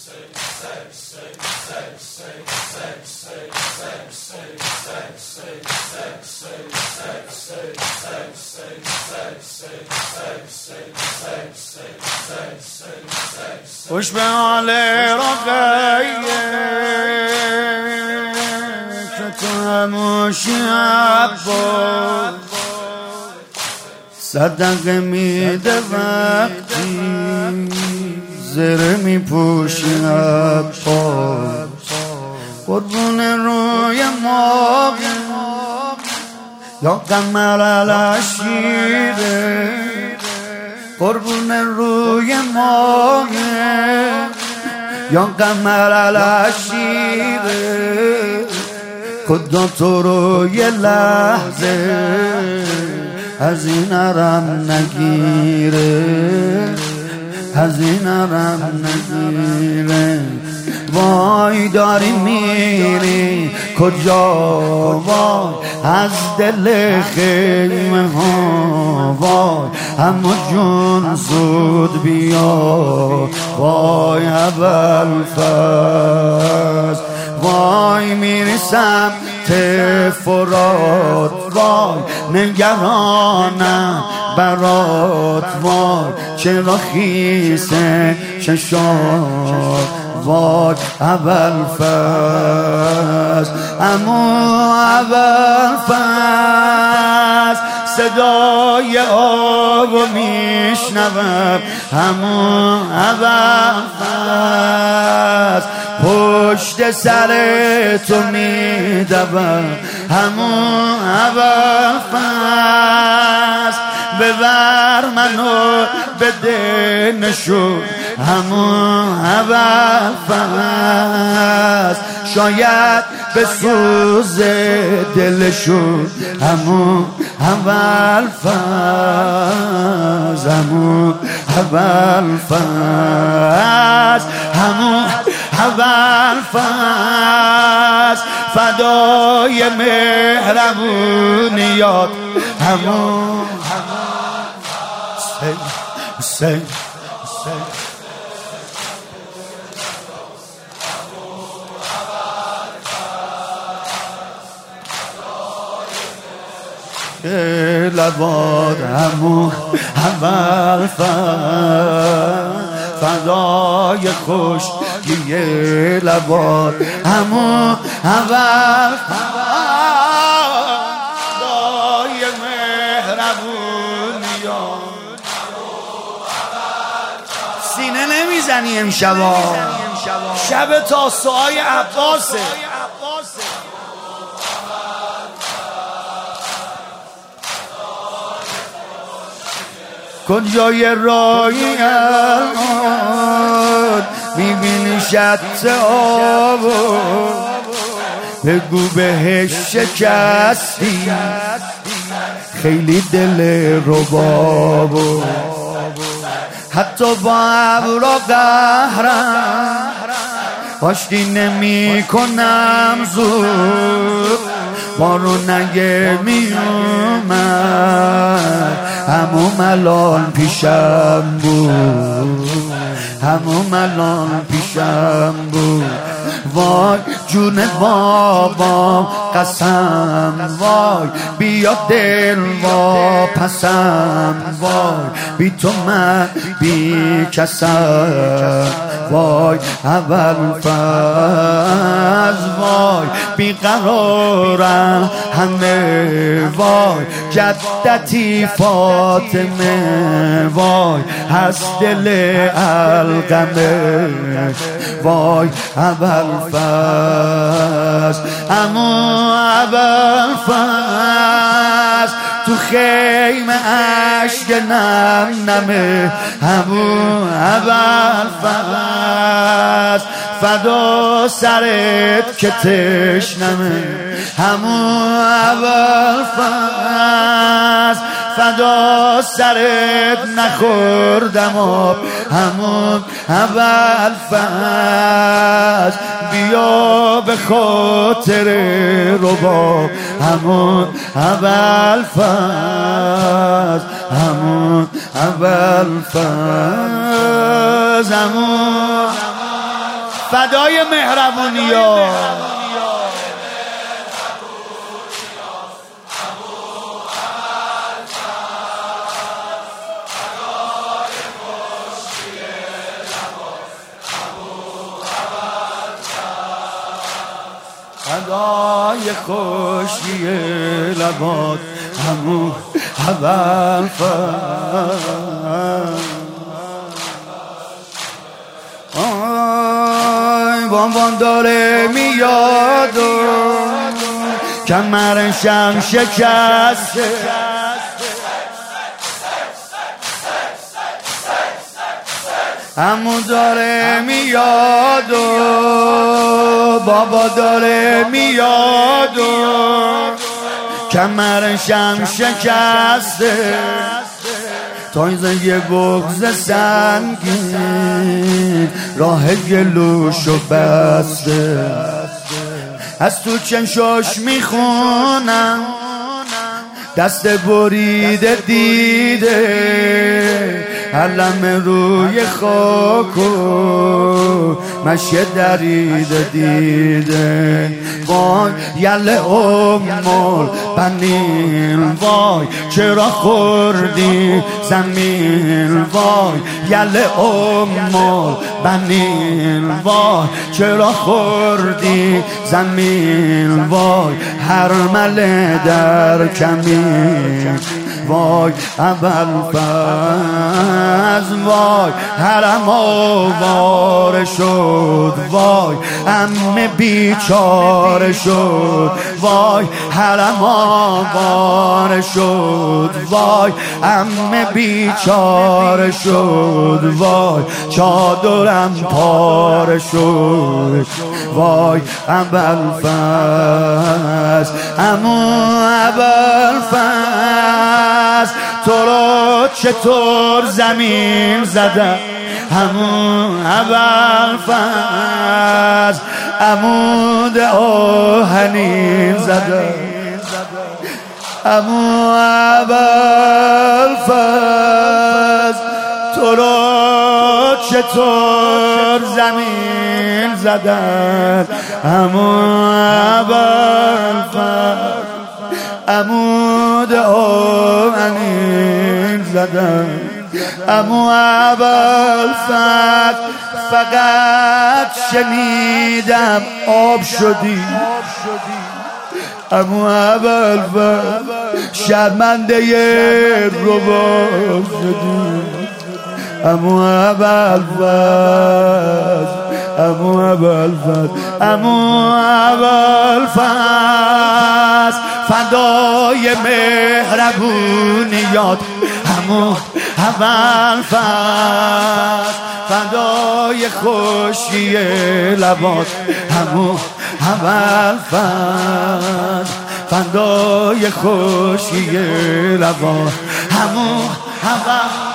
خوش به حال رقیه که تو هموشی عباس صدقه میده وقتی زره میپوشی عباس قربون روی ما یا قمر العشیره قربون روی ما یا قمر العشیره خدا تو رو یه لحظه از این عرم نگیره از این عرم نگیره وای داری میری کجا وای از دل خیمه ها وای اما جون زود بیا وای ابوالفضل وای میرسم فرات وای نگرانم برات وای چرا خیسه چشات وای ابوالفضل اما ابوالفضل صدای آبو میشنوم اما ابوالفضل پشت سر تو میدوم همون ابوالفضل ببر منو بده نشون همون ابوالفضل شاید به سوز دلشون همون ابوالفضل همون ابوالفضل همون ابوالفضل فدای مهربونیات همون حسین لباد همون ابوالفضل فدای خوش یه لباد همون فدای مهربونیات سینه نمیزنی امشبا شب تاسوهای عباسه کجای رایی الان میبینی شط آبو بگو بهش شکستی خیلی دل ربابو حتی با ابرا قهرم آشتی نمی کنم زود بارون نگه می اومد همون الان پیشم بود همون الان پیشم بود وای جون بابا قسم وای بیا دل وا پسم وای بی تو من بی کسم وای ابوالفضل وای بی قرارم همه وای جدتی فاطمه وای از دل القمه وای ابوالفضل اما ابوالفضل تو خیمه اشک نم نمه همون ابوالفضل فدا سرت که تشنمه همون ابوالفضل فدا سرت نخوردم آب همون ابوالفضل بیا به خاطر رباب همون ابوالفضل همون ابوالفضل همون فدای مهربونیا فدای خوشی لبات همون اول بانبان داره میاد و کمرشم شکسته عمو داره میاد و بابا داره میاد و کمرشم شکسته تایزه یه بغز سنگین راه گلوشو بسته از تو چشاش میخونم دست بریده دیده علم روی خاک و مشه دریده دیده وای یله امال بنین وای چرا خوردی زمین وای یله امال بنین وای چرا خوردی زمین وای هر مله در کمین وای ابوالفضل وای حرم آواره شد وای عمه بیچاره شد وای حرم آواره شد وای عمه بیچاره شد وای چادرم پاره شد وای ابوالفضل عمو ابوالفضل تو رو چطور زمین زدم همون ابوالفضل عمود آهنین زدم همون ابوالفضل تو رو چطور زمین زدم همون ابوالفضل عمود آهنین زدم عمو ابوالفضل فقط شنیدم آب شدی عمو ابوالفضل شرمنده رباب شدی عمو ابوالفضل عمو ابوالفضل عمو ابوالفضل فدای مهربونیات عمو ابوالفضل فدای خوشی لبات عمو ابوالفضل فدای خوشی لبات عمو ابوالفضل